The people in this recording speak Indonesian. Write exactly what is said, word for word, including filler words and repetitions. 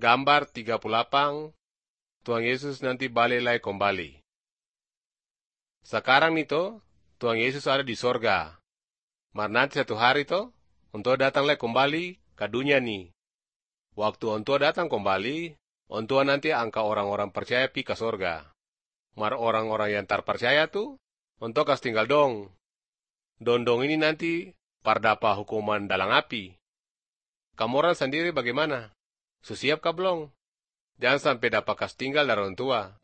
Gambar tiga puluh delapan, Tuhan Yesus nanti balik lagi kembali. Sekarang itu, Tuhan Yesus ada di sorga. Mar nanti satu hari itu, untuk datang lagi kembali ke dunia nih. Waktu untuk datang kembali, untuk nanti angka orang-orang percaya pi ke sorga. Mar orang-orang yang tak percaya tuh, untuk kas tinggal dong. Dondong ini nanti pardapa hukuman dalam api. Kamu orang sendiri bagaimana? Susiap kah belum? Jangan sampai dapat kas tinggal dari orang tua.